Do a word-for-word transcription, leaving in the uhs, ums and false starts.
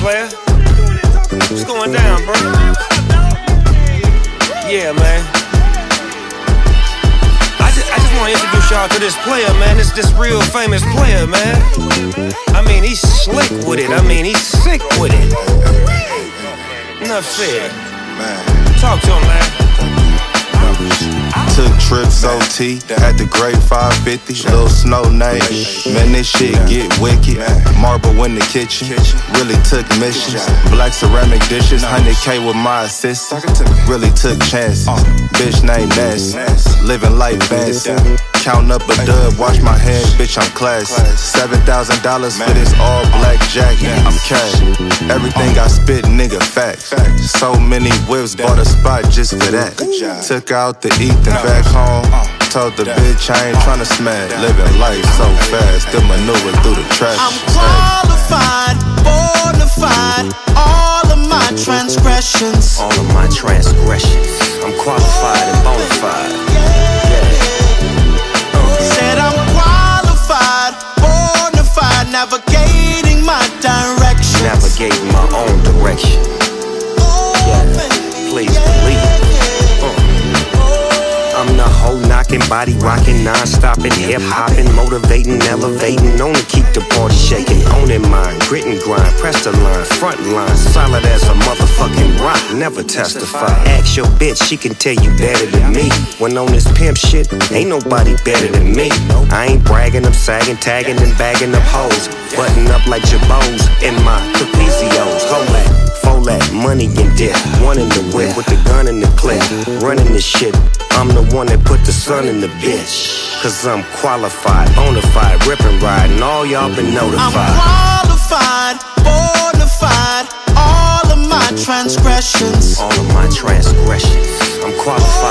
player? What's going down, bro? Yeah, man. I just, I just want to introduce y'all to this player, man. This this real famous player, man. I mean, he's slick with it. I mean, he's sick with it. Enough said. Talk to him, man. Took trips O T at the Great five fifty. Lil Snow name. Man, this shit get wicked. Marble in the kitchen. Really took missions. Black ceramic dishes. one hundred K with my assistant. Really took chances. Bitch named Nancy. Living life fancy. Counting up a dub. Wash my hands, bitch, I'm classy. Seven thousand dollars for this all black jacket. I'm cash. Everything I spit, nigga, facts. So many whips, bought a spot just for that. Took out the Ethan back home. Told the bitch I ain't tryna smash. Living life so fast, to maneuver through the traffic. I'm qualified, bona fide. All of my transgressions. All of my transgressions. I'm qualified and bona fide. Said I'm qualified, bona fide. Navigating my direction. Navigating my own direction. Yeah, please believe. I'm the whole knocking, body rocking, non-stopping, hip-hopping, motivating, elevating, on to keep the party shaking, owning mine, grit and grind, press the line, front line, solid as a motherfucking rock, never testify. Ask your bitch, she can tell you better than me. When on this pimp shit, ain't nobody better than me. I ain't bragging, I'm sagging, tagging and bagging up hoes, button up like Jabos in my Caprizios. Hold that. That money and dip, one in the whip with the gun in the clip, running this shit. I'm the one that put the sun in the bitch. Cause I'm qualified, bona fide, rip and ride, and all y'all been notified. I'm qualified, bona fide. All of my transgressions. All of my transgressions. I'm qualified.